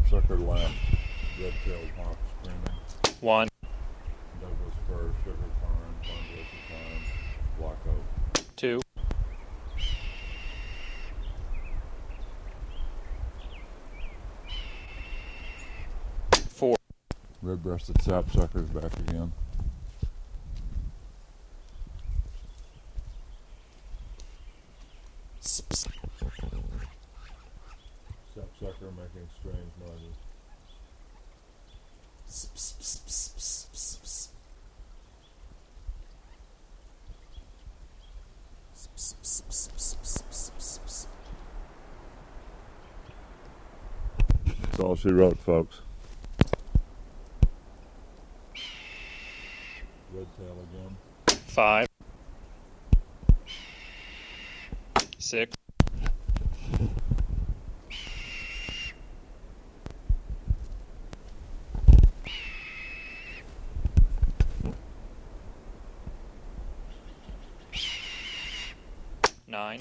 Sapsucker lamb, red-tailed hawk screaming, 1, Douglas fir, sugar pine, ponderosa pine, black oak. 2, 4, Red-breasted sapsucker's back again. Sapsucker making strange noises. That's all she wrote, folks. Red-tail again. 5, 6, 9,